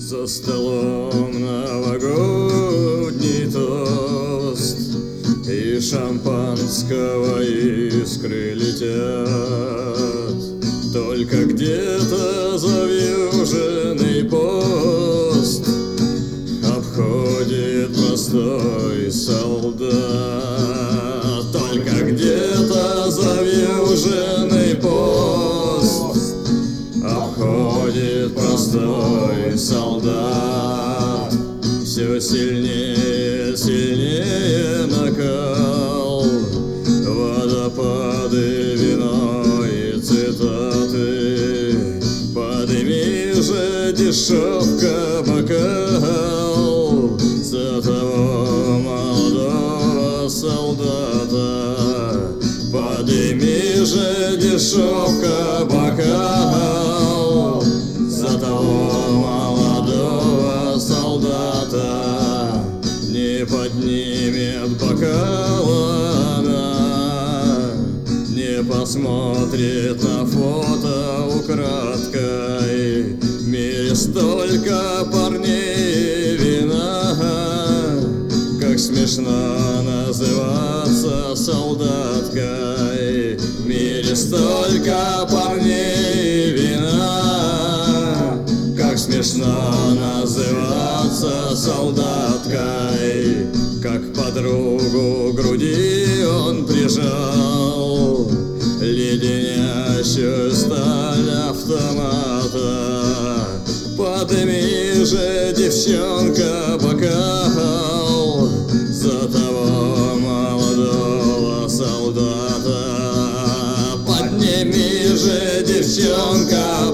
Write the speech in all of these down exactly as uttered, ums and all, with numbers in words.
За столом новогодний тост, и шампанского искры летят. Только где-то завьюженный пост обходит простой солдат. Только где-то завьюженный пост обходит простой солдат. Все сильнее, сильнее накал, водопады, вино и цитаты. Подними же, дешевка, бокал за того молодого солдата. Подними же, дешевка, бокал за того молодого солдата. Не поднимет бокала она, не посмотрит на фото украдкой. В мире столько парней и вина, как смешно называться солдаткой. В мире столько парней и вина, как смешно называться солдаткой. Как подругу груди он прижал леденящую сталь автомата. Подними же, девчонка, бокал за того молодого солдата. Подними же, девчонка,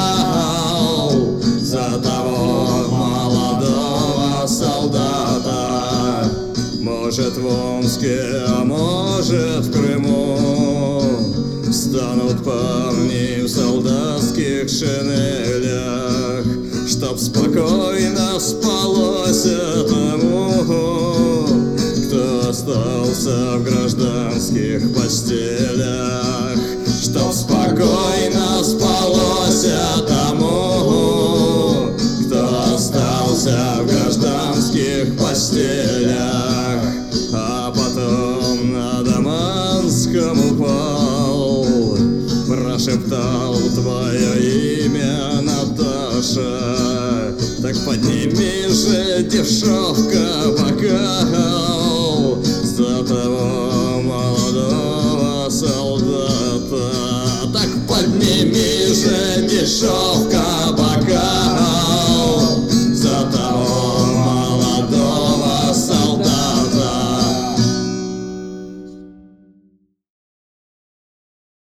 бокал за того молодого солдата. Может, в Омске, а может, в Крыму станут парни в солдатских шинелях, чтоб спокойно спалось тому, кто остался в гражданских постелях. Чтоб спокойно спалось тому, кто остался в гражданских постелях. А потом на Даманском упал, прошептал твое имя, Наташа. Так подними же, девчонка, бокал за того молодого солдата. Так подними же, девчонка,